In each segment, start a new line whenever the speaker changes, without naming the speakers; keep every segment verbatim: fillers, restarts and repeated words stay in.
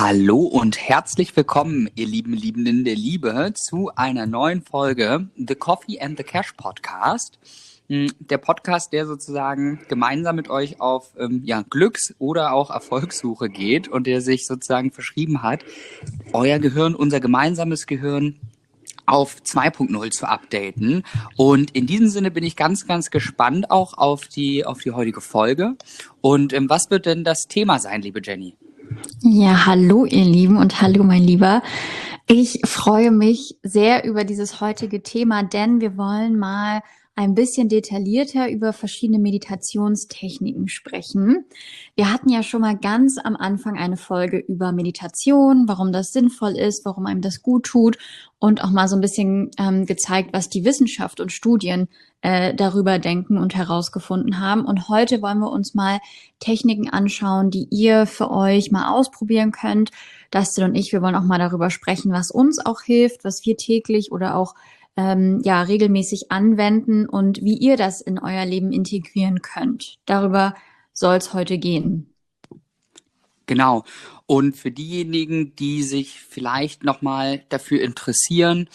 Hallo und herzlich willkommen, ihr lieben Liebenden der Liebe, zu einer neuen Folge The Coffee and the Cash Podcast. Der Podcast, der sozusagen gemeinsam mit euch auf ähm, ja, Glücks- oder auch Erfolgssuche geht und der sich sozusagen verschrieben hat, euer Gehirn, unser gemeinsames Gehirn auf zwei Punkt null zu updaten. Und in diesem Sinne bin ich ganz, ganz gespannt auch auf die, auf die heutige Folge. Und ähm, was wird denn das Thema sein, liebe Jenny?
Ja, hallo ihr Lieben und hallo mein Lieber. Ich freue mich sehr über dieses heutige Thema, denn wir wollen mal ein bisschen detaillierter über verschiedene Meditationstechniken sprechen. Wir hatten ja schon mal ganz am Anfang eine Folge über Meditation, warum das sinnvoll ist, warum einem das gut tut und auch mal so ein bisschen ähm, gezeigt, was die Wissenschaft und Studien äh, darüber denken und herausgefunden haben. Und heute wollen wir uns mal Techniken anschauen, die ihr für euch mal ausprobieren könnt. Dustin und ich, wir wollen auch mal darüber sprechen, was uns auch hilft, was wir täglich oder auch ähm, ja regelmäßig anwenden und wie ihr das in euer Leben integrieren könnt. Darüber soll es heute gehen.
Genau. Und für diejenigen, die sich vielleicht nochmal dafür interessieren,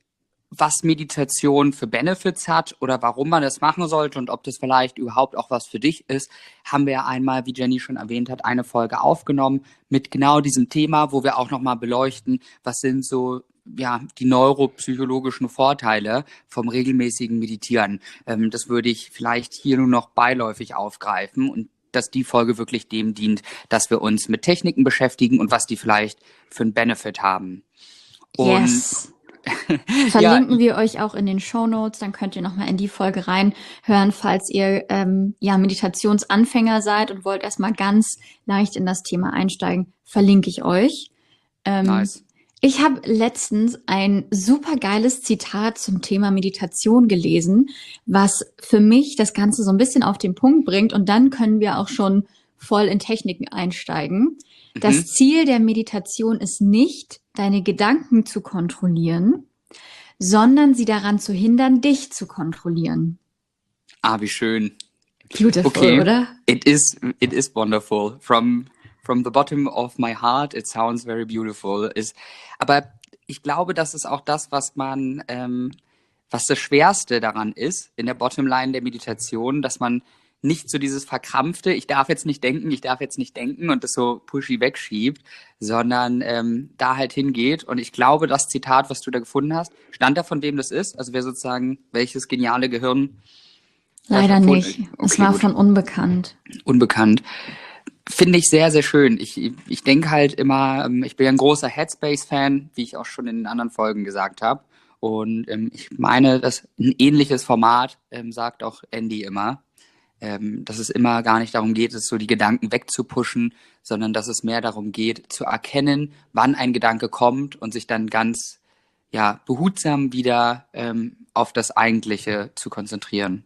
was Meditation für Benefits hat oder warum man das machen sollte und ob das vielleicht überhaupt auch was für dich ist, haben wir einmal, wie Jenny schon erwähnt hat, eine Folge aufgenommen mit genau diesem Thema, wo wir auch nochmal beleuchten, was sind so ja die neuropsychologischen Vorteile vom regelmäßigen Meditieren. Ähm, das würde ich vielleicht hier nur noch beiläufig aufgreifen und dass die Folge wirklich dem dient, dass wir uns mit Techniken beschäftigen und was die vielleicht für einen Benefit haben. Und
Yes. Verlinken ja. wir euch auch in den Shownotes, dann könnt ihr nochmal in die Folge reinhören, falls ihr ähm, ja Meditationsanfänger seid und wollt erstmal ganz leicht in das Thema einsteigen, verlinke ich euch. Ähm,
nice.
Ich habe letztens ein super geiles Zitat zum Thema Meditation gelesen, was für mich das Ganze so ein bisschen auf den Punkt bringt und dann können wir auch schon voll in Techniken einsteigen. Mhm. Das Ziel der Meditation ist nicht, deine Gedanken zu kontrollieren, sondern sie daran zu hindern, dich zu kontrollieren.
Ah, wie schön.
Beautiful, okay. Oder?
It is, it is wonderful. From From the bottom of my heart, it sounds very beautiful. Ist, aber ich glaube, das ist auch das, was man, ähm, was das Schwerste daran ist, in der Bottomline der Meditation, dass man nicht so dieses verkrampfte, ich darf jetzt nicht denken, ich darf jetzt nicht denken und das so pushy wegschiebt, sondern ähm, da halt hingeht. Und ich glaube, das Zitat, was du da gefunden hast, stand da, von wem das ist? Also wer sozusagen, welches geniale Gehirn?
Leider nicht. Okay, es war gut. Von unbekannt.
Unbekannt. Finde ich sehr, sehr schön. Ich, ich denke halt immer, ich bin ja ein großer Headspace-Fan, wie ich auch schon in den anderen Folgen gesagt habe. Und ähm, ich meine, dass ein ähnliches Format, ähm, sagt auch Andy immer, ähm, dass es immer gar nicht darum geht, es so die Gedanken wegzupushen, sondern dass es mehr darum geht, zu erkennen, wann ein Gedanke kommt und sich dann ganz ja, behutsam wieder ähm, auf das Eigentliche zu konzentrieren.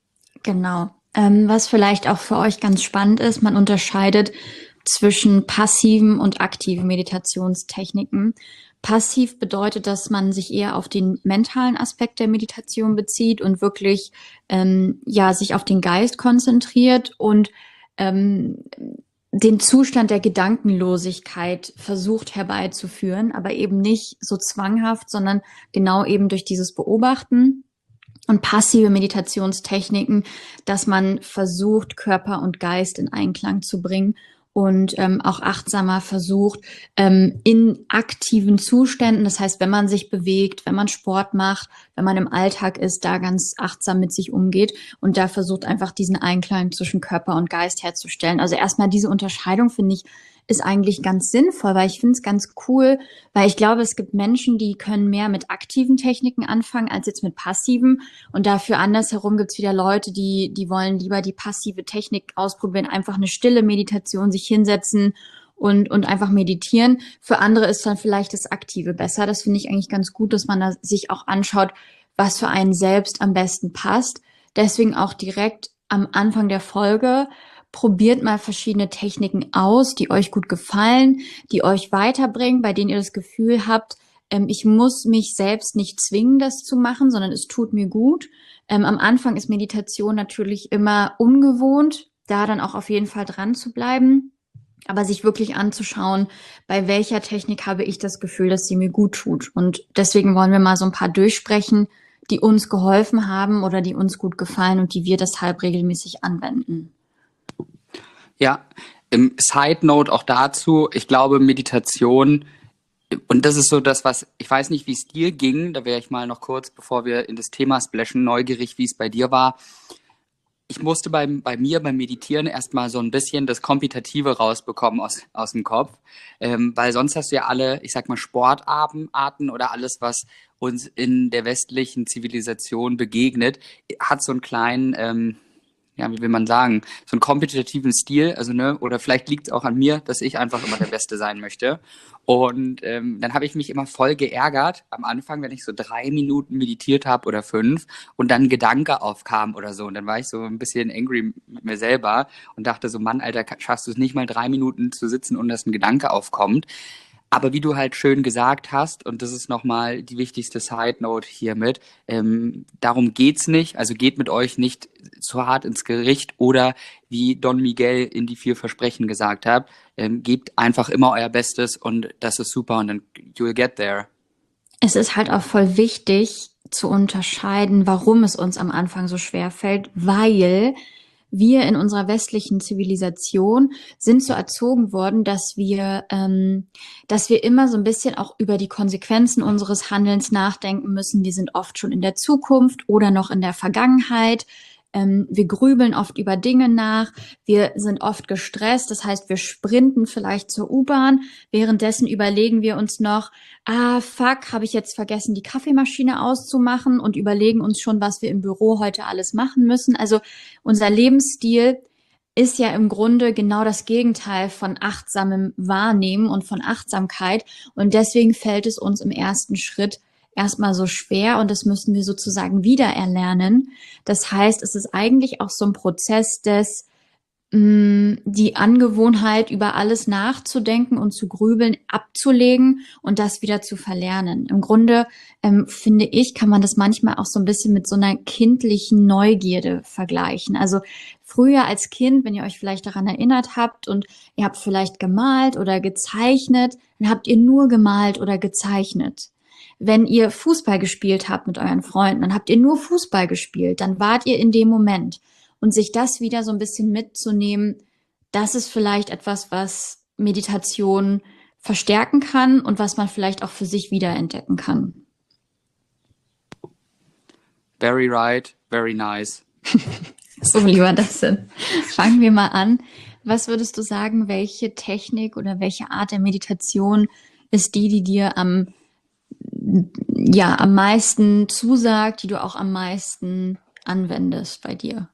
Genau. Ähm, was vielleicht auch für euch ganz spannend ist, man unterscheidet zwischen passiven und aktiven Meditationstechniken. Passiv bedeutet, dass man sich eher auf den mentalen Aspekt der Meditation bezieht und wirklich ähm, ja sich auf den Geist konzentriert und ähm, den Zustand der Gedankenlosigkeit versucht herbeizuführen, aber eben nicht so zwanghaft, sondern genau eben durch dieses Beobachten. Und passive Meditationstechniken, dass man versucht, Körper und Geist in Einklang zu bringen und ähm, auch achtsamer versucht, ähm, in aktiven Zuständen, das heißt, wenn man sich bewegt, wenn man Sport macht, wenn man im Alltag ist, da ganz achtsam mit sich umgeht und da versucht einfach diesen Einklang zwischen Körper und Geist herzustellen. Also erstmal diese Unterscheidung, finde ich, ist eigentlich ganz sinnvoll, weil ich finde es ganz cool, weil ich glaube, es gibt Menschen, die können mehr mit aktiven Techniken anfangen als jetzt mit passiven und dafür andersherum gibt es wieder Leute, die die wollen lieber die passive Technik ausprobieren, einfach eine stille Meditation, sich hinsetzen und und einfach meditieren. Für andere ist dann vielleicht das Aktive besser. Das finde ich eigentlich ganz gut, dass man da sich auch anschaut, was für einen selbst am besten passt. Deswegen auch direkt am Anfang der Folge probiert mal verschiedene Techniken aus, die euch gut gefallen, die euch weiterbringen, bei denen ihr das Gefühl habt, ähm, ich muss mich selbst nicht zwingen, das zu machen, sondern es tut mir gut. Ähm, am Anfang ist Meditation natürlich immer ungewohnt, da dann auch auf jeden Fall dran zu bleiben. aber sich wirklich anzuschauen, bei welcher Technik habe ich das Gefühl, dass sie mir gut tut. Und deswegen wollen wir mal so ein paar durchsprechen, die uns geholfen haben oder die uns gut gefallen und die wir deshalb regelmäßig anwenden.
Ja, im Side Note auch dazu, ich glaube, Meditation, und das ist so das, was, ich weiß nicht, wie es dir ging, da wäre ich mal noch kurz, bevor wir in das Thema splashen, neugierig, wie es bei dir war. Ich musste beim, bei mir beim Meditieren erstmal so ein bisschen das Kompetitive rausbekommen aus, aus dem Kopf, ähm, weil sonst hast du ja alle, ich sag mal, Sportarten Arten oder alles, was uns in der westlichen Zivilisation begegnet, hat so einen kleinen, ähm, ja, wie will man sagen, so einen kompetitiven Stil, also ne, oder vielleicht liegt es auch an mir, dass ich einfach immer der Beste sein möchte. Und ähm, dann habe ich mich immer voll geärgert am Anfang, wenn ich so drei Minuten meditiert habe oder fünf und dann ein Gedanke aufkam oder so. Und dann war ich so ein bisschen angry mit mir selber und dachte so, Mann, Alter, schaffst du es nicht mal drei Minuten zu sitzen, und dass ein Gedanke aufkommt. Aber wie du halt schön gesagt hast, und das ist nochmal die wichtigste Side Note hiermit, ähm, darum geht's nicht. Also geht mit euch nicht zu hart ins Gericht oder wie Don Miguel in die vier Versprechen gesagt hat, ähm, gebt einfach immer euer Bestes und das ist super und dann you'll get there.
Es ist halt auch voll wichtig zu unterscheiden, warum es uns am Anfang so schwer fällt, weil wir in unserer westlichen Zivilisation sind so erzogen worden, dass wir, ähm, dass wir immer so ein bisschen auch über die Konsequenzen unseres Handelns nachdenken müssen. Wir sind oft schon in der Zukunft oder noch in der Vergangenheit. Ähm, wir grübeln oft über Dinge nach. Wir sind oft gestresst. Das heißt, wir sprinten vielleicht zur U-Bahn. Währenddessen überlegen wir uns noch, ah, fuck, habe ich jetzt vergessen, die Kaffeemaschine auszumachen, und überlegen uns schon, was wir im Büro heute alles machen müssen. Also unser Lebensstil ist ja im Grunde genau das Gegenteil von achtsamem Wahrnehmen und von Achtsamkeit. Und deswegen fällt es uns im ersten Schritt erstmal so schwer, und das müssen wir sozusagen wieder erlernen. Das heißt, es ist eigentlich auch so ein Prozess des, mh, die Angewohnheit, über alles nachzudenken und zu grübeln, abzulegen und das wieder zu verlernen. Im Grunde, ähm, finde ich, kann man das manchmal auch so ein bisschen mit so einer kindlichen Neugierde vergleichen. Also früher als Kind, wenn ihr euch vielleicht daran erinnert habt und ihr habt vielleicht gemalt oder gezeichnet, dann habt ihr nur gemalt oder gezeichnet. Wenn ihr Fußball gespielt habt mit euren Freunden, dann habt ihr nur Fußball gespielt, dann wart ihr in dem Moment. Und sich das wieder so ein bisschen mitzunehmen, das ist vielleicht etwas, was Meditation verstärken kann und was man vielleicht auch für sich wiederentdecken kann.
Very right, very nice.
So, lieber Dustin, fangen wir mal an. Was würdest du sagen, welche Technik oder welche Art der Meditation ist die, die dir am, ja, am meisten zusagt, die du auch am meisten anwendest bei dir?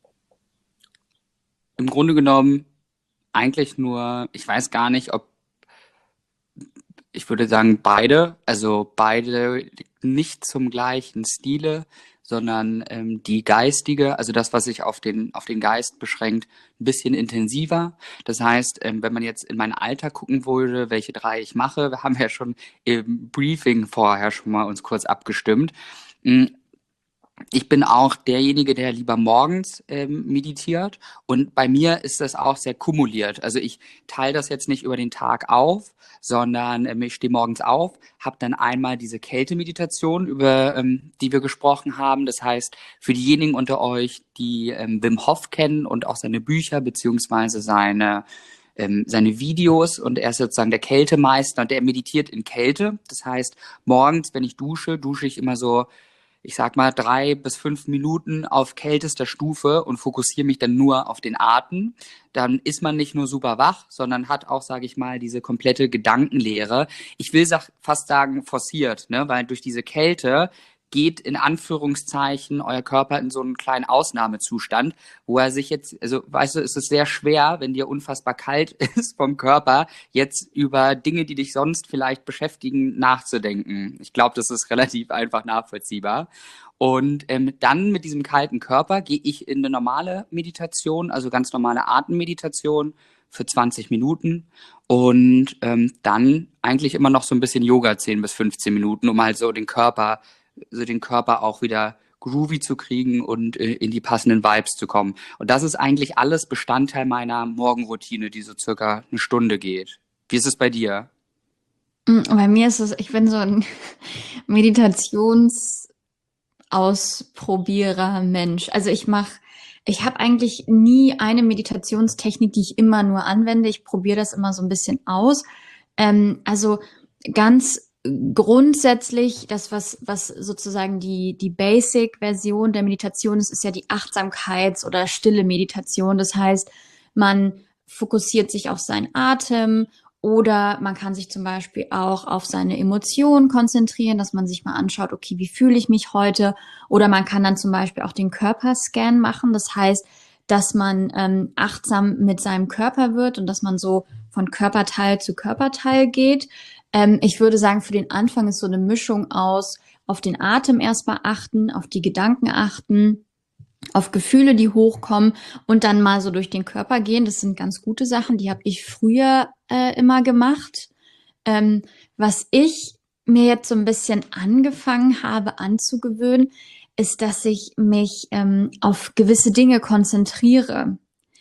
Im Grunde genommen eigentlich nur, ich weiß gar nicht, ob, ich würde sagen beide, also beide nicht zum gleichen Stile, sondern ähm, die geistige, also das, was sich auf den, auf den Geist beschränkt, ein bisschen intensiver. Das heißt, ähm, wenn man jetzt in mein Alter gucken würde, welche drei ich mache, wir haben ja schon im Briefing vorher schon mal uns kurz abgestimmt. Mm, Ich bin auch derjenige, der lieber morgens ähm, meditiert, und bei mir ist das auch sehr kumuliert. Also ich teile das jetzt nicht über den Tag auf, sondern ähm, ich stehe morgens auf, habe dann einmal diese Kältemeditation, über ähm, die wir gesprochen haben. Das heißt, für diejenigen unter euch, die ähm, Wim Hof kennen und auch seine Bücher beziehungsweise seine ähm, seine Videos, und er ist sozusagen der Kältemeister und der meditiert in Kälte. Das heißt, morgens, wenn ich dusche, dusche ich immer so, ich sag mal, drei bis fünf Minuten auf kältester Stufe und fokussiere mich dann nur auf den Atem. Dann ist man nicht nur super wach, sondern hat auch, sage ich mal, diese komplette Gedankenleere. Ich will sag, fast sagen forciert, ne? Weil durch diese Kälte geht in Anführungszeichen euer Körper in so einen kleinen Ausnahmezustand, wo er sich jetzt, also weißt du, es ist sehr schwer, wenn dir unfassbar kalt ist vom Körper, jetzt über Dinge, die dich sonst vielleicht beschäftigen, nachzudenken. Ich glaube, das ist relativ einfach nachvollziehbar. Und ähm, dann mit diesem kalten Körper gehe ich in eine normale Meditation, also ganz normale Atemmeditation für zwanzig Minuten, und ähm, dann eigentlich immer noch so ein bisschen Yoga, zehn bis fünfzehn Minuten, um halt so den Körper, so den Körper auch wieder groovy zu kriegen und äh, in die passenden Vibes zu kommen. Und das ist eigentlich alles Bestandteil meiner Morgenroutine, die so circa eine Stunde geht. Wie ist es bei dir?
Mm, Bei mir ist es, ich bin so ein Meditationsausprobierer Mensch. Also ich mache, ich habe eigentlich nie eine Meditationstechnik, die ich immer nur anwende. Ich probiere das immer so ein bisschen aus. Ähm, also ganz grundsätzlich, das, was, was sozusagen die, die Basic-Version der Meditation ist, ist ja die Achtsamkeits- oder stille Meditation. Das heißt, man fokussiert sich auf seinen Atem oder man kann sich zum Beispiel auch auf seine Emotionen konzentrieren, dass man sich mal anschaut, okay, wie fühle ich mich heute? Oder man kann dann zum Beispiel auch den Körperscan machen. Das heißt, dass man ähm, achtsam mit seinem Körper wird und dass man so von Körperteil zu Körperteil geht. Ähm, ich würde sagen, für den Anfang ist so eine Mischung aus auf den Atem erstmal achten, auf die Gedanken achten, auf Gefühle, die hochkommen und dann mal so durch den Körper gehen. Das sind ganz gute Sachen, die habe ich früher äh, immer gemacht. Ähm, was ich mir jetzt so ein bisschen angefangen habe anzugewöhnen, ist, dass ich mich ähm, auf gewisse Dinge konzentriere.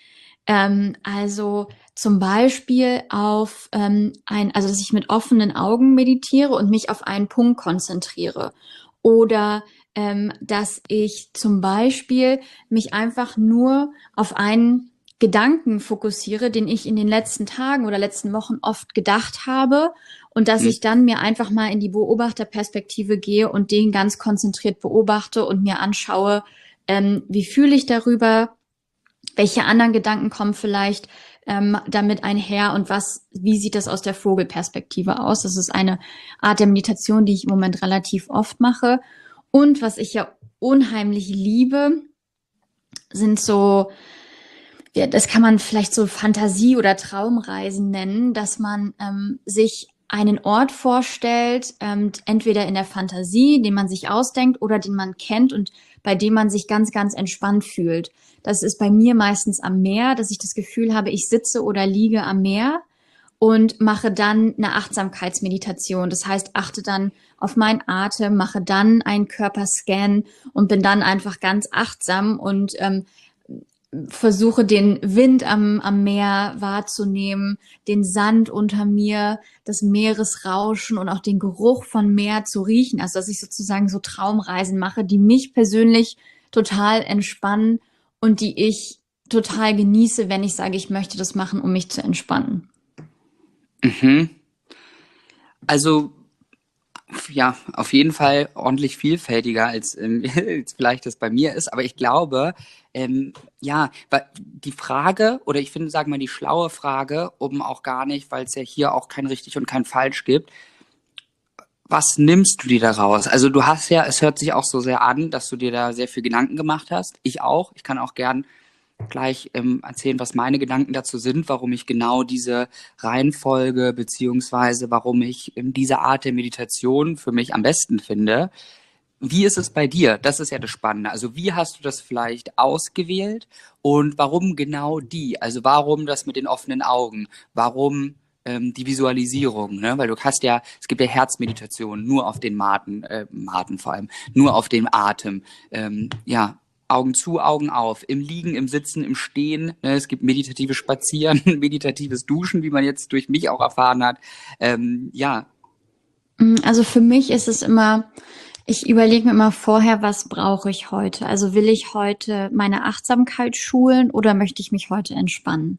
Ähm, also zum Beispiel auf ähm, ein, also dass ich mit offenen Augen meditiere und mich auf einen Punkt konzentriere. Oder ähm, dass ich zum Beispiel mich einfach nur auf einen Gedanken fokussiere, den ich in den letzten Tagen oder letzten Wochen oft gedacht habe und dass
Hm?
ich dann mir einfach mal in die Beobachterperspektive gehe und den ganz konzentriert beobachte und mir anschaue, ähm, wie fühle ich darüber, welche anderen Gedanken kommen vielleicht ähm, damit einher und was, wie sieht das aus der Vogelperspektive aus? Das ist eine Art der Meditation, die ich im Moment relativ oft mache. Und was ich ja unheimlich liebe, sind so, ja, das kann man vielleicht so Fantasie- oder Traumreisen nennen, dass man ähm, sich einen Ort vorstellt, ähm, entweder in der Fantasie, den man sich ausdenkt oder den man kennt und bei dem man sich ganz, ganz entspannt fühlt. Das ist bei mir meistens am Meer, dass ich das Gefühl habe, ich sitze oder liege am Meer und mache dann eine Achtsamkeitsmeditation. Das heißt, achte dann auf meinen Atem, mache dann einen Körperscan und bin dann einfach ganz achtsam und ähm, versuche den Wind am, am Meer wahrzunehmen, den Sand unter mir, das Meeresrauschen und auch den Geruch von Meer zu riechen. Also dass ich sozusagen so Traumreisen mache, die mich persönlich total entspannen und die ich total genieße, wenn ich sage, ich möchte das machen, um mich zu entspannen.
Mhm. Also ja, auf jeden Fall ordentlich vielfältiger, als, ähm, als vielleicht das bei mir ist. Aber ich glaube, ähm, ja, weil die Frage, oder ich finde, sagen wir mal, die schlaue Frage, um auch gar nicht, weil es ja hier auch kein richtig und kein falsch gibt, was nimmst du dir daraus? Also du hast ja, es hört sich auch so sehr an, dass du dir da sehr viel Gedanken gemacht hast. Ich auch. Ich kann auch gern gleich ähm, erzählen, was meine Gedanken dazu sind, warum ich genau diese Reihenfolge beziehungsweise warum ich ähm, diese Art der Meditation für mich am besten finde. Wie ist es bei dir? Das ist ja das Spannende. Also wie hast du das vielleicht ausgewählt und warum genau die? Also warum das mit den offenen Augen? Warum ähm, die Visualisierung? Ne? Weil du hast ja, es gibt ja Herzmeditationen nur auf den Maten, äh, Maten vor allem, nur auf den Atem. Ähm, ja, Augen zu, Augen auf, im Liegen, im Sitzen, im Stehen. Ne? Es gibt meditatives Spazieren, meditatives Duschen, wie man jetzt durch mich auch erfahren hat. Ähm, ja.
Mm, Also für mich ist es immer, ich überlege mir immer vorher, was brauche ich heute? Also will ich heute meine Achtsamkeit schulen oder möchte ich mich heute entspannen?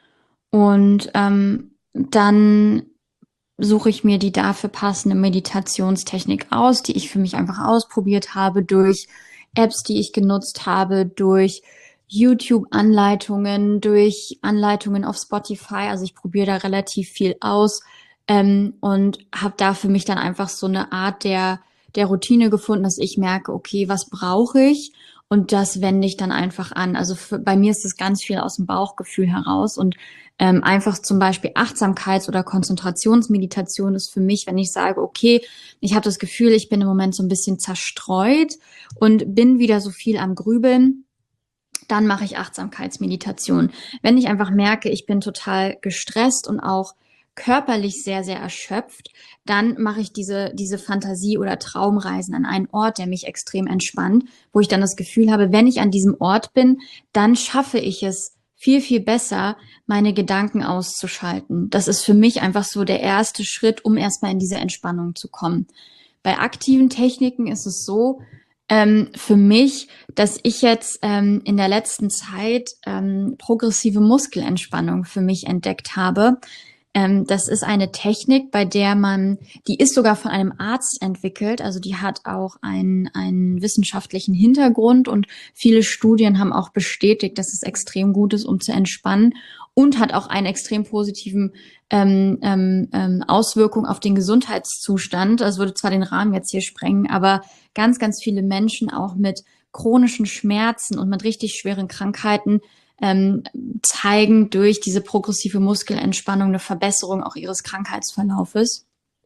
Und ähm, dann suche ich mir die dafür passende Meditationstechnik aus, die ich für mich einfach ausprobiert habe durch Apps, die ich genutzt habe, durch YouTube-Anleitungen, durch Anleitungen auf Spotify. Also ich probiere da relativ viel aus ähm, und habe da für mich dann einfach so eine Art der, der Routine gefunden, dass ich merke, okay, was brauche ich? Und das wende ich dann einfach an. Also für, bei mir ist das ganz viel aus dem Bauchgefühl heraus und ähm, einfach zum Beispiel Achtsamkeits- oder Konzentrationsmeditation ist für mich, wenn ich sage, okay, ich habe das Gefühl, ich bin im Moment so ein bisschen zerstreut und bin wieder so viel am Grübeln, dann mache ich Achtsamkeitsmeditation. Wenn ich einfach merke, ich bin total gestresst und auch körperlich sehr, sehr erschöpft, dann mache ich diese, diese Fantasie- oder Traumreisen an einen Ort, der mich extrem entspannt, wo ich dann das Gefühl habe, wenn ich an diesem Ort bin, dann schaffe ich es viel, viel besser, meine Gedanken auszuschalten. Das ist für mich einfach so der erste Schritt, um erstmal in diese Entspannung zu kommen. Bei aktiven Techniken ist es so, ähm, für mich, dass ich jetzt ähm, in der letzten Zeit ähm, progressive Muskelentspannung für mich entdeckt habe. Ähm, das ist eine Technik, bei der man, die ist sogar von einem Arzt entwickelt, also die hat auch einen, einen wissenschaftlichen Hintergrund und viele Studien haben auch bestätigt, dass es extrem gut ist, um zu entspannen und hat auch einen extrem positiven ähm, ähm, ähm, Auswirkung auf den Gesundheitszustand. Das würde zwar den Rahmen jetzt hier sprengen, aber ganz, ganz viele Menschen auch mit chronischen Schmerzen und mit richtig schweren Krankheiten ähm, zeigen durch diese progressive Muskelentspannung eine Verbesserung auch ihres Krankheitsverlaufes.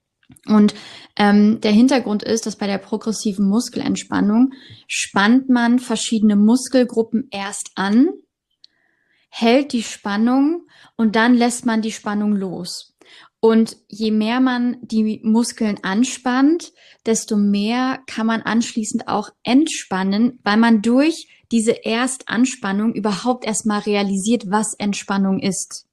Und ähm, der Hintergrund ist, dass bei der progressiven Muskelentspannung spannt man verschiedene Muskelgruppen erst an, hält die Spannung und dann lässt man die Spannung los. Und je mehr man die Muskeln anspannt, desto mehr kann man anschließend auch entspannen, weil man durch diese Erstanspannung überhaupt erstmal realisiert, was Entspannung ist.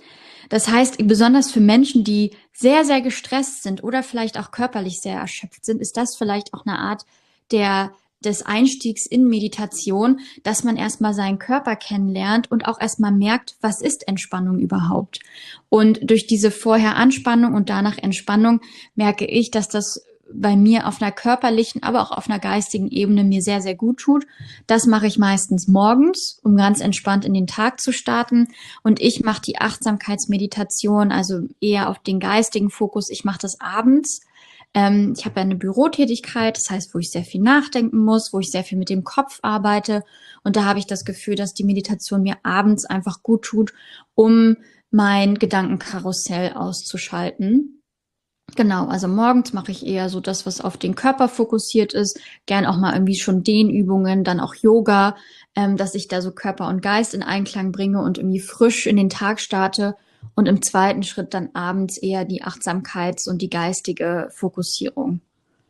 Das heißt, besonders für Menschen, die sehr, sehr gestresst sind oder vielleicht auch körperlich sehr erschöpft sind, ist das vielleicht auch eine Art der des Einstiegs in Meditation, dass man erstmal seinen Körper kennenlernt und auch erstmal merkt, was ist Entspannung überhaupt. Und durch diese vorher Anspannung und danach Entspannung merke ich, dass das bei mir auf einer körperlichen, aber auch auf einer geistigen Ebene mir sehr, sehr gut tut. Das mache ich meistens morgens, um ganz entspannt in den Tag zu starten. Und ich mache die Achtsamkeitsmeditation, also eher auf den geistigen Fokus. Ich mache das abends. Ähm, ich habe ja eine Bürotätigkeit, das heißt, wo ich sehr viel nachdenken muss, wo ich sehr viel mit dem Kopf arbeite. Und da habe ich das Gefühl, dass die Meditation mir abends einfach gut tut, um mein Gedankenkarussell auszuschalten. Genau, also morgens mache ich eher so das, was auf den Körper fokussiert ist. Gern auch mal irgendwie schon Dehnübungen, dann auch Yoga, ähm, dass ich da so Körper und Geist in Einklang bringe und irgendwie frisch in den Tag starte. Und im zweiten Schritt dann abends eher die Achtsamkeits- und die geistige Fokussierung.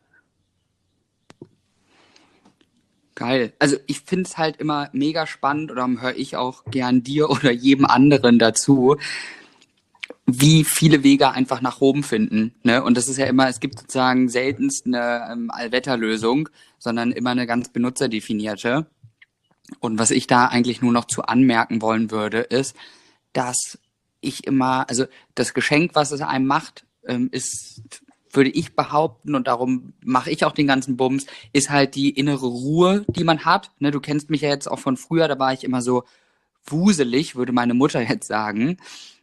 Geil. Also ich finde es halt immer mega spannend, oder höre ich auch gern dir oder jedem anderen dazu, wie viele Wege einfach nach Rom finden. Ne? Und das ist ja immer, es gibt sozusagen seltenst eine ähm, Allwetterlösung, sondern immer eine ganz benutzerdefinierte. Und was ich da eigentlich nur noch zu anmerken wollen würde, ist, dass ich immer, also das Geschenk, was es einem macht, ähm, ist, würde ich behaupten, und darum mache ich auch den ganzen Bums, ist halt die innere Ruhe, die man hat. Ne, du kennst mich ja jetzt auch von früher, da war ich immer so wuselig, würde meine Mutter jetzt sagen.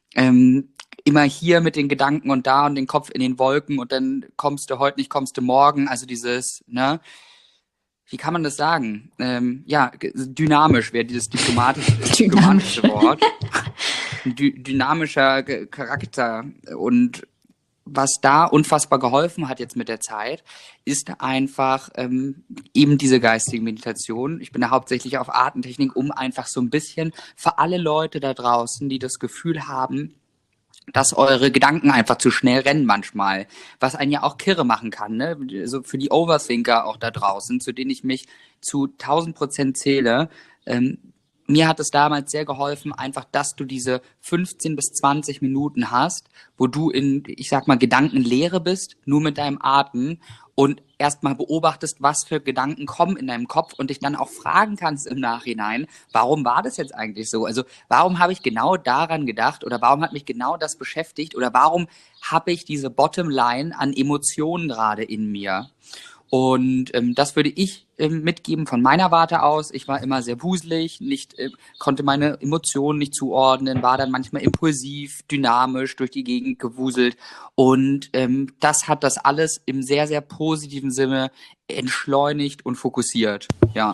Ähm, immer hier mit den Gedanken und da und den Kopf in den Wolken und dann kommst du heute nicht, kommst du morgen. Also dieses, ne, wie kann man das sagen? Ähm, ja, dynamisch wäre dieses diplomatische, diplomatische Wort. Ein dy- dynamischer Ge- Charakter. Und was da unfassbar geholfen hat jetzt mit der Zeit, ist einfach ähm, eben diese geistige Meditation. Ich bin da hauptsächlich auf Atemtechnik, um einfach so ein bisschen für alle Leute da draußen, die das Gefühl haben, dass eure Gedanken einfach zu schnell rennen manchmal, was einen ja auch kirre machen kann, ne? So für die Overthinker auch da draußen, zu denen ich mich zu tausend Prozent zähle. Ähm, mir hat es damals sehr geholfen, einfach, dass du diese fünfzehn bis zwanzig Minuten hast, wo du in, ich sag mal, Gedankenleere bist, nur mit deinem Atem und erstmal beobachtest, was für Gedanken kommen in deinem Kopf und dich dann auch fragen kannst im Nachhinein, warum war das jetzt eigentlich so? Also warum habe ich genau daran gedacht oder warum hat mich genau das beschäftigt oder warum habe ich diese Bottomline an Emotionen gerade in mir? Und ähm, das würde ich ähm, mitgeben von meiner Warte aus. Ich war immer sehr wuselig, nicht, äh, konnte meine Emotionen nicht zuordnen, war dann manchmal impulsiv, dynamisch durch die Gegend gewuselt. Und ähm, das hat das alles im sehr, sehr positiven Sinne entschleunigt und fokussiert. Ja.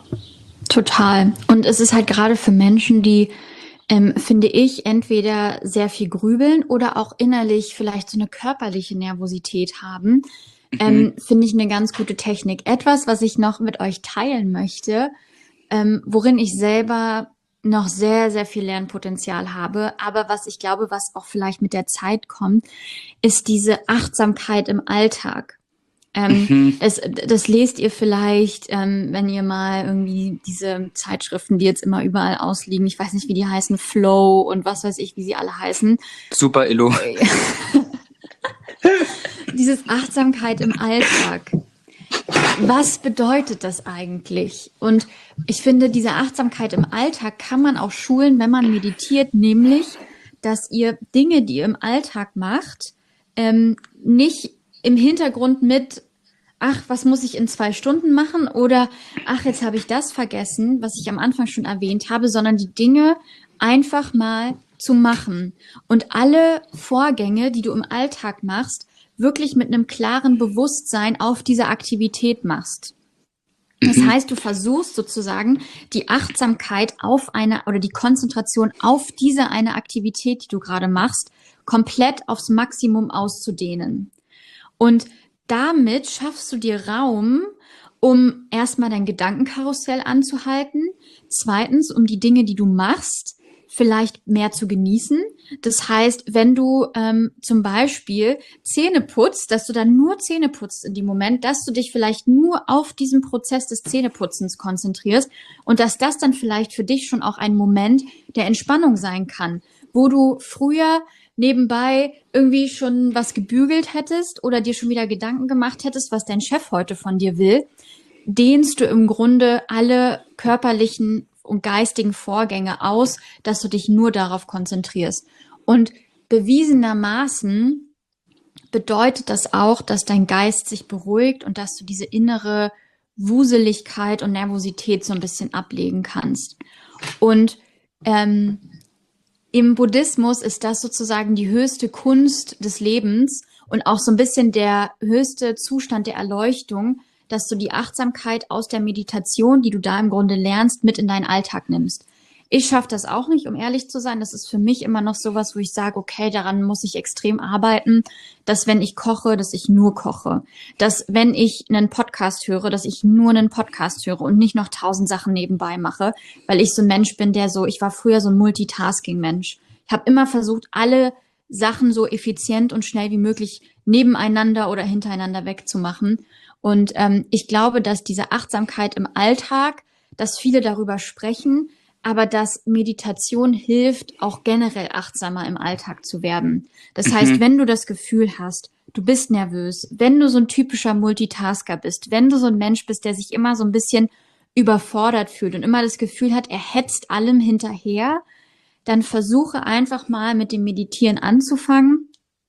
Total. Und es ist halt gerade für Menschen, die, ähm, finde ich, entweder sehr viel grübeln oder auch innerlich vielleicht so eine körperliche Nervosität haben, ähm, finde ich eine ganz gute Technik. Etwas, was ich noch mit euch teilen möchte, ähm, worin ich selber noch sehr, sehr viel Lernpotenzial habe. Aber was ich glaube, was auch vielleicht mit der Zeit kommt, ist diese Achtsamkeit im Alltag. Ähm,
Mhm.
das, das lest ihr vielleicht, ähm, wenn ihr mal irgendwie diese Zeitschriften, die jetzt immer überall ausliegen, ich weiß nicht, wie die heißen, Flow und was weiß ich, wie sie alle heißen.
Super, Illo.
Dieses Achtsamkeit im Alltag. Was bedeutet das eigentlich? Und ich finde, diese Achtsamkeit im Alltag kann man auch schulen, wenn man meditiert, nämlich, dass ihr Dinge, die ihr im Alltag macht, ähm, nicht im Hintergrund mit, ach, was muss ich in zwei Stunden machen? Oder, ach, jetzt habe ich das vergessen, was ich am Anfang schon erwähnt habe, sondern die Dinge einfach mal zu machen. Und alle Vorgänge, die du im Alltag machst, wirklich mit einem klaren Bewusstsein auf diese Aktivität machst. Das
Mhm.
heißt, du versuchst sozusagen die Achtsamkeit auf eine oder die Konzentration auf diese eine Aktivität, die du gerade machst, komplett aufs Maximum auszudehnen. Und damit schaffst du dir Raum, um erstmal dein Gedankenkarussell anzuhalten, zweitens, um die Dinge, die du machst, vielleicht mehr zu genießen. Das heißt, wenn du ähm, zum Beispiel Zähne putzt, dass du dann nur Zähne putzt in dem Moment, dass du dich vielleicht nur auf diesen Prozess des Zähneputzens konzentrierst und dass das dann vielleicht für dich schon auch ein Moment der Entspannung sein kann, wo du früher nebenbei irgendwie schon was gebügelt hättest oder dir schon wieder Gedanken gemacht hättest, was dein Chef heute von dir will, dehnst du im Grunde alle körperlichen und geistigen Vorgänge aus, dass du dich nur darauf konzentrierst. Und bewiesenermaßen bedeutet das auch, dass dein Geist sich beruhigt und dass du diese innere Wuseligkeit und Nervosität so ein bisschen ablegen kannst. Und ähm, im Buddhismus ist das sozusagen die höchste Kunst des Lebens und auch so ein bisschen der höchste Zustand der Erleuchtung, dass du die Achtsamkeit aus der Meditation, die du da im Grunde lernst, mit in deinen Alltag nimmst. Ich schaffe das auch nicht, um ehrlich zu sein. Das ist für mich immer noch sowas, wo ich sage, okay, daran muss ich extrem arbeiten, dass wenn ich koche, dass ich nur koche. Dass wenn ich einen Podcast höre, dass ich nur einen Podcast höre und nicht noch tausend Sachen nebenbei mache, weil ich so ein Mensch bin, der so, ich war früher so ein Multitasking-Mensch. Ich habe immer versucht, alle Sachen so effizient und schnell wie möglich nebeneinander oder hintereinander wegzumachen. Und ähm, ich glaube, dass diese Achtsamkeit im Alltag, dass viele darüber sprechen, aber dass Meditation hilft, auch generell achtsamer im Alltag zu werden. Das heißt,
Mhm.
wenn du das Gefühl hast, du bist nervös, wenn du so ein typischer Multitasker bist, wenn du so ein Mensch bist, der sich immer so ein bisschen überfordert fühlt und immer das Gefühl hat, er hetzt allem hinterher, dann versuche einfach mal mit dem Meditieren anzufangen.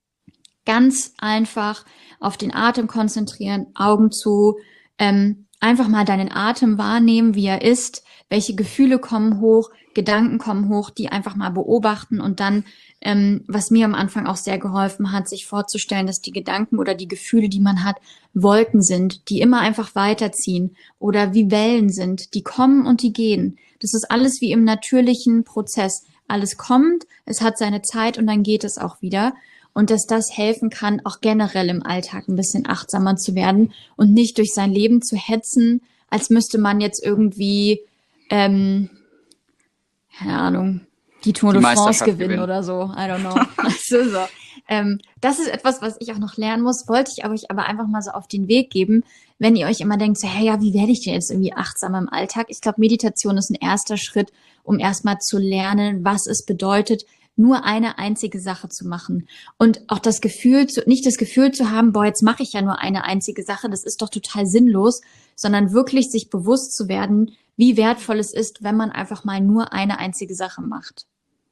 Ganz einfach auf den Atem konzentrieren, Augen zu, ähm, einfach mal deinen Atem wahrnehmen, wie er ist, welche Gefühle kommen hoch, Gedanken kommen hoch, die einfach mal beobachten und dann, ähm, was mir am Anfang auch sehr geholfen hat, sich vorzustellen, dass die Gedanken oder die Gefühle, die man hat, Wolken sind, die immer einfach weiterziehen oder wie Wellen sind, die kommen und die gehen. Das ist alles wie im natürlichen Prozess. Alles kommt, es hat seine Zeit und dann geht es auch wieder. Und dass das helfen kann, auch generell im Alltag ein bisschen achtsamer zu werden und nicht durch sein Leben zu hetzen, als müsste man jetzt irgendwie, ähm, keine Ahnung, die Tour
Die
de France
Meisterschaft
gewinnen
gewinnen.
oder so. I don't know. Also so. Ähm, das ist etwas, was ich auch noch lernen muss, wollte ich euch aber einfach mal so auf den Weg geben, wenn ihr euch immer denkt, so, hey, ja, wie werde ich denn jetzt irgendwie achtsamer im Alltag? Ich glaube, Meditation ist ein erster Schritt, um erstmal zu lernen, was es bedeutet, nur eine einzige Sache zu machen. Und auch das Gefühl, zu, nicht das Gefühl zu haben, boah, jetzt mache ich ja nur eine einzige Sache, das ist doch total sinnlos, sondern wirklich sich bewusst zu werden, wie wertvoll es ist, wenn man einfach mal nur eine einzige Sache macht.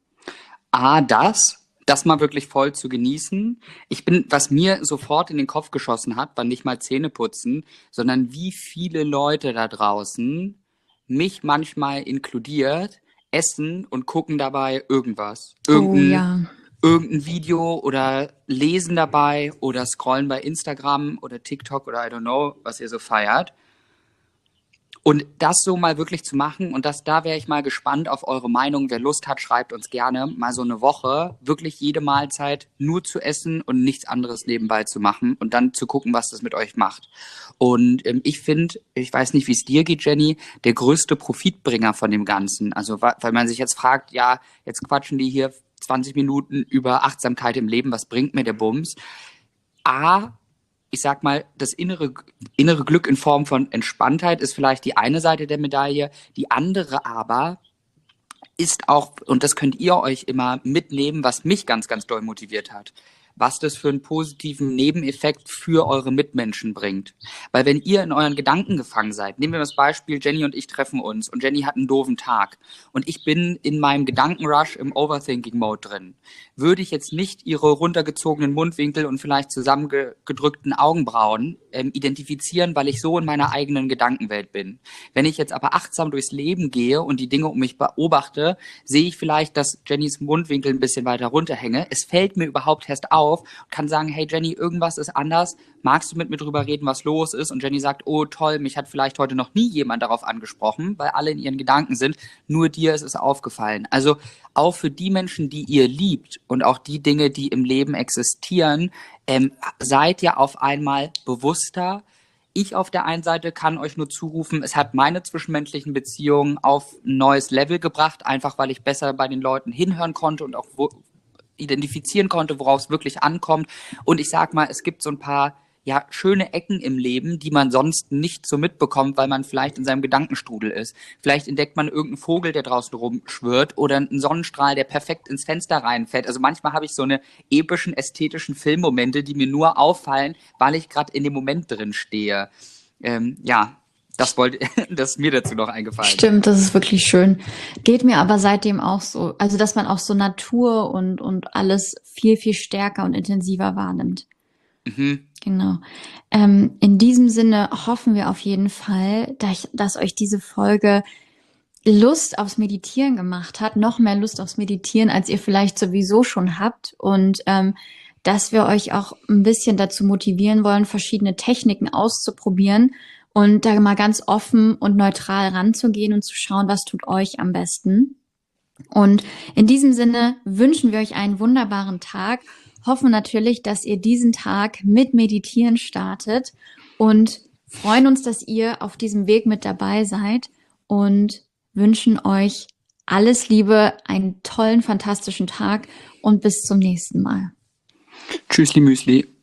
A, das, das mal wirklich voll zu genießen. Ich bin, was mir sofort in den Kopf geschossen hat, war nicht mal Zähne putzen, sondern wie viele Leute da draußen, mich manchmal inkludiert, essen und gucken dabei irgendwas.
Oh
Irgendein,
ja.
irgendein Video oder lesen dabei oder scrollen bei Instagram oder TikTok oder I don't know, was ihr so feiert. Und das so mal wirklich zu machen, und das, da wäre ich mal gespannt auf eure Meinung. Wer Lust hat, schreibt uns gerne, mal so eine Woche wirklich jede Mahlzeit nur zu essen und nichts anderes nebenbei zu machen und dann zu gucken, was das mit euch macht. Und ähm, ich finde, ich weiß nicht, wie es dir geht, Jenny, der größte Profitbringer von dem Ganzen. Also, weil man sich jetzt fragt, ja, jetzt quatschen die hier zwanzig Minuten über Achtsamkeit im Leben, was bringt mir der Bums? A, ich sag mal, das innere, innere Glück in Form von Entspanntheit ist vielleicht die eine Seite der Medaille. Die andere aber ist auch, und das könnt ihr euch immer mitnehmen, was mich ganz, ganz doll motiviert hat, was das für einen positiven Nebeneffekt für eure Mitmenschen bringt. Weil wenn ihr in euren Gedanken gefangen seid, nehmen wir das Beispiel, Jenny und ich treffen uns und Jenny hat einen doofen Tag und ich bin in meinem Gedankenrush im Overthinking-Mode drin, würde ich jetzt nicht ihre runtergezogenen Mundwinkel und vielleicht zusammengedrückten Augenbrauen ähm, identifizieren, weil ich so in meiner eigenen Gedankenwelt bin. Wenn ich jetzt aber achtsam durchs Leben gehe und die Dinge um mich beobachte, sehe ich vielleicht, dass Jennys Mundwinkel ein bisschen weiter runterhänge. Es fällt mir überhaupt erst auf, und kann sagen, hey Jenny, irgendwas ist anders, magst du mit mir drüber reden, was los ist? Und Jenny sagt, oh toll, mich hat vielleicht heute noch nie jemand darauf angesprochen, weil alle in ihren Gedanken sind, nur dir ist es aufgefallen. Also auch für die Menschen, die ihr liebt und auch die Dinge, die im Leben existieren, ähm, seid ihr auf einmal bewusster. Ich auf der einen Seite kann euch nur zurufen, es hat meine zwischenmenschlichen Beziehungen auf ein neues Level gebracht, einfach weil ich besser bei den Leuten hinhören konnte und auch wo identifizieren konnte, worauf es wirklich ankommt. Und ich sag mal, es gibt so ein paar ja schöne Ecken im Leben, die man sonst nicht so mitbekommt, weil man vielleicht in seinem Gedankenstrudel ist. Vielleicht entdeckt man irgendeinen Vogel, der draußen rumschwirrt oder einen Sonnenstrahl, der perfekt ins Fenster reinfällt. Also manchmal habe ich so eine epischen, ästhetischen Filmmomente, die mir nur auffallen, weil ich gerade in dem Moment drin stehe. Ähm, ja, das wollte, das ist mir dazu noch eingefallen.
Stimmt, das ist wirklich schön. Geht mir aber seitdem auch so. Also, dass man auch so Natur und, und alles viel, viel stärker und intensiver wahrnimmt.
Mhm.
Genau. Ähm, in diesem Sinne hoffen wir auf jeden Fall, dass, dass euch diese Folge Lust aufs Meditieren gemacht hat, noch mehr Lust aufs Meditieren, als ihr vielleicht sowieso schon habt, und ähm, dass wir euch auch ein bisschen dazu motivieren wollen, verschiedene Techniken auszuprobieren und da mal ganz offen und neutral ranzugehen und zu schauen, was tut euch am besten. Und in diesem Sinne wünschen wir euch einen wunderbaren Tag, hoffen natürlich, dass ihr diesen Tag mit Meditieren startet und freuen uns, dass ihr auf diesem Weg mit dabei seid und wünschen euch alles Liebe, einen tollen, fantastischen Tag und bis zum nächsten Mal.
Tschüssli Müsli.